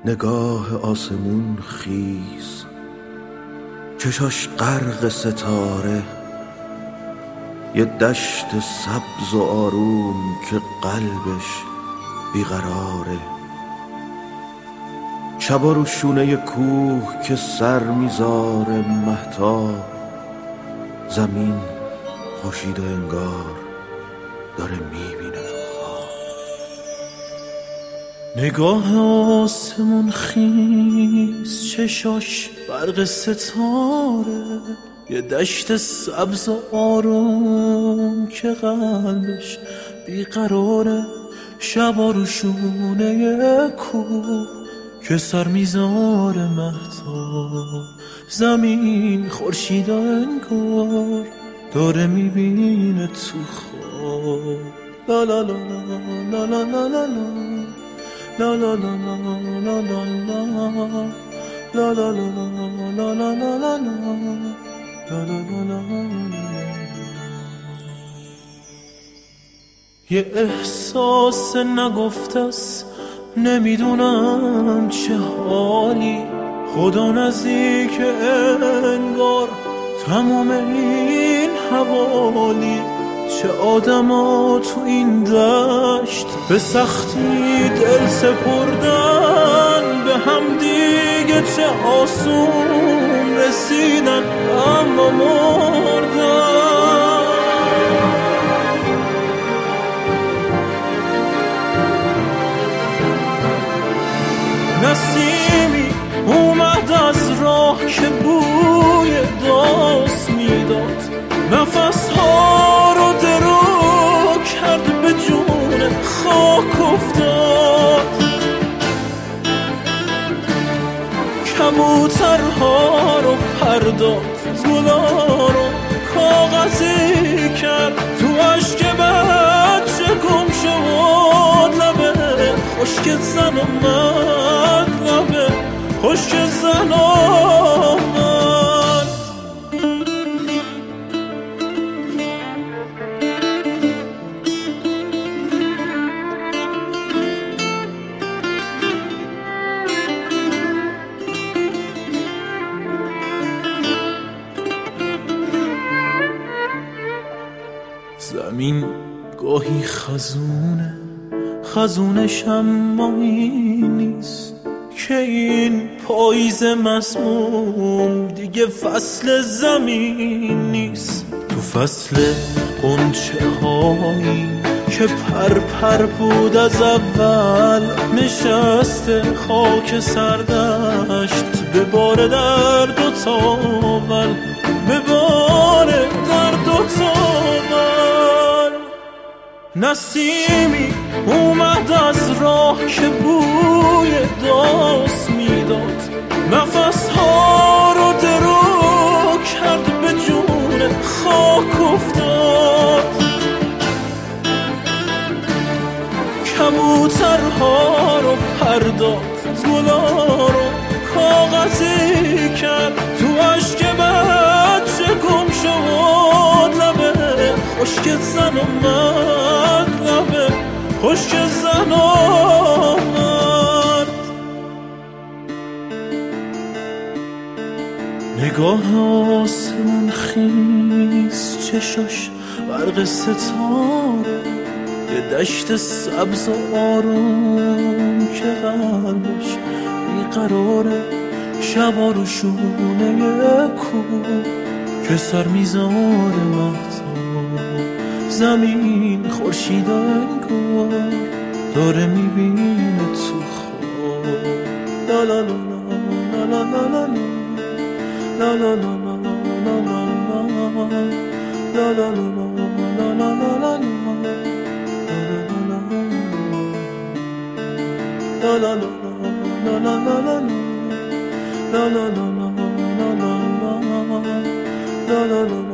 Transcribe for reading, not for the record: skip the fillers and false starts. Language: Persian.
نگاه آسمون خیز، چشاش غرق ستاره، یه دشت سبز و آروم که قلبش بیقراره. شبا رو شونه کوه که سر میذاره مهتاب، زمین خورشید و انگار داره میبینه تو خواب. نگاه آسمون خیز، چشاش برق ستاره، یه دشت سبز و آروم که قلبش بیقراره. شبا رو شونه کوه که سر میذاره مهتاب، زمین خورشید و انگار داره میبینه تو خواب. لا لا لا لا لا لا لا لا لا لا لا لا لا لا لا لا لا لا لا. یه احساس نگفته است، نمیدونم چه حالی، خدا نزدیک انگار تمام این حوالی. چه آدما تو این دشت به سختی دل سپردن به هم دیگه، چه آسون رسیدن اما مردن. نسیمی اومد از راه که بوی داس میداد، نفس ها رو درو کرد به جون خاک افتاد. کبوترها رو پرداخت، گلا رو کاغذی کرد، تو عشق بچه گم شد لبه خشک زن اومد، لبه خشک زن اومد. زمین گاهی خزونه، خزونش اما این نیست که این پاییز مسموم دیگه فصل زمین نیست. تو فصل غنچه هایی که پر بود از اول، نشسته خاک سردشت به بار درد و تاول، به بار درد و تاول. نسیمی اومد از راه که بوی داس میداد، نفس ها رو درو کرد به جون خاک افتاد. کبوترها رو پرداخت، گلا رو کاغذی کرد، تو عشق بچه گم شد لبه خشک زن اومد، لبه خشک زن اومد. نگاه آسمون خیز، چشاش برق ستاره، یه دشت سبز و آروم که قلبش بیقراره. شبا رو شونه کوه که سر میذاره مهتاب، زمین خورشید و انگار داره میبینه تو خواب. لا لا لا لا لا لا لا لا لا لا لا لا لا لا لا